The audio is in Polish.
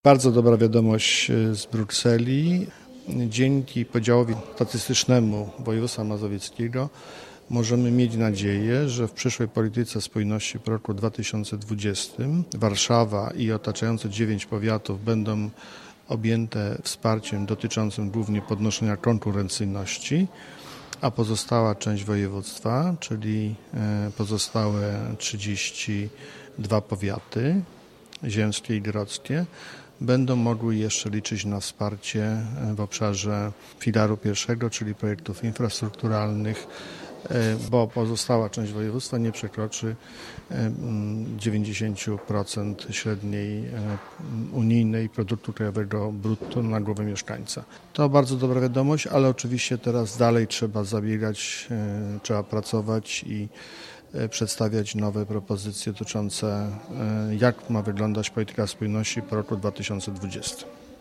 Bardzo dobra wiadomość z Brukseli. Dzięki podziałowi statystycznemu województwa mazowieckiego możemy mieć nadzieję, że w przyszłej polityce spójności po roku 2020 Warszawa i otaczające 9 powiatów będą objęte wsparciem dotyczącym głównie podnoszenia konkurencyjności, a pozostała część województwa, czyli pozostałe 32 powiaty ziemskie i grodzkie, będą mogły jeszcze liczyć na wsparcie w obszarze filaru pierwszego, czyli projektów infrastrukturalnych, bo pozostała część województwa nie przekroczy 90% średniej unijnej produktu krajowego brutto na głowę mieszkańca. To bardzo dobra wiadomość, ale oczywiście teraz dalej trzeba zabiegać, trzeba pracować i przedstawiać nowe propozycje dotyczące jak ma wyglądać polityka spójności po roku 2020.